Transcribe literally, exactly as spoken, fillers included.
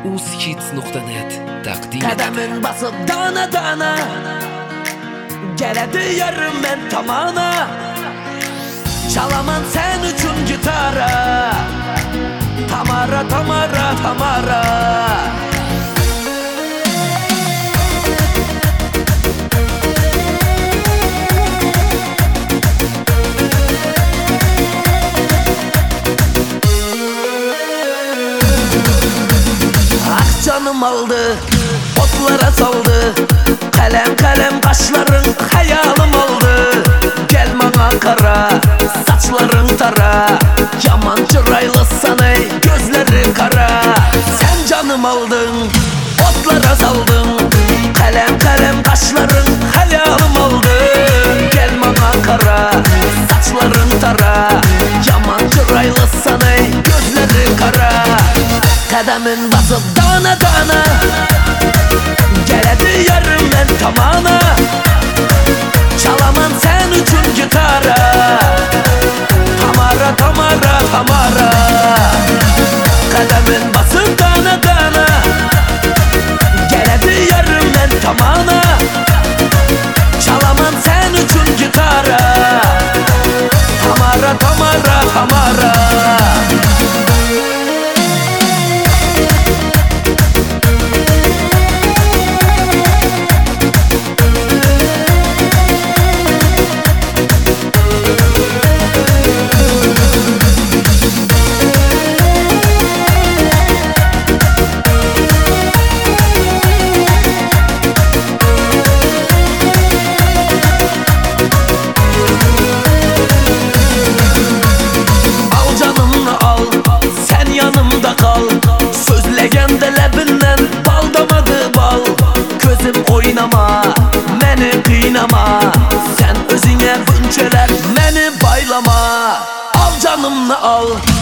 uskits nokta net takdim Qədəmin basıb dana dana Gələdi yarım mən tamana Çalaman sen üçün gitara Tamara, Tamara, Tamara Ah canım aldı, otlara saldı Kalem kalem kaşların hayalım aldı Gel bana kara, saçların tara Yaman çıraylısan ey, gözlerin kara Sen canım aldın, otlara saldın Kalem kalem kaşların hayalım aldı Gel bana kara, saçların tara Yaman çıraylısan ey, gözlerin kara Qədəmin basıb dana dana Gələdi yarım mən tamana Çalaman sen üçün gitara Tamara, Tamara, Tamara Qədəmin basıb dana dana Gələdi yarım mən tamana Çalaman sen üçün gitara Tamara, Tamara, Tamara Sözləgəndə ləbindən bal damadı bal Gözüm oynama, məni qıynama Sən özünə bünçələr, məni baylama Al canımla al